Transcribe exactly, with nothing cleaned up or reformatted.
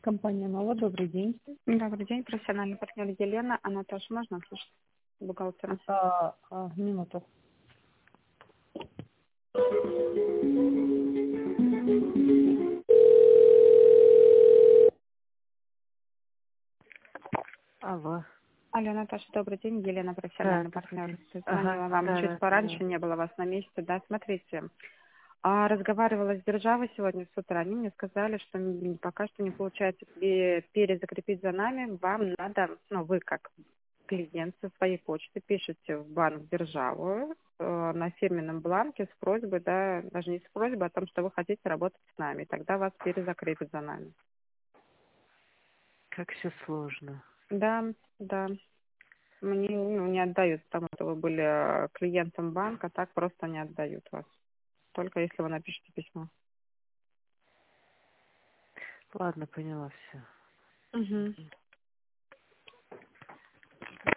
Компания «Нова», добрый день. Добрый день, профессиональный партнер Елена. Анаташ, можно слушать бухгалтера? А, а, минуту. Алло. Алло, Наташа, добрый день. Елена, Да, профессиональный партнер. ага, Звонила вам да, чуть да, пораньше, да. не было вас на месте. Да, смотрите. А, разговаривала с державой сегодня с утра. Они мне сказали, что м, пока что не получается пе- перезакрепить за нами. Вам надо, ну, вы как клиент со своей почты пишете в банк державу э, на фирменном бланке с просьбой, да, даже не с просьбой, о том, что вы хотите работать с нами. Тогда вас перезакрепят за нами. Как все сложно. Да, да. Мне ну, не отдают, потому что вы были э, клиентом банка, так просто не отдают вас. Только если вы напишите письмо. Ладно, поняла все. Угу.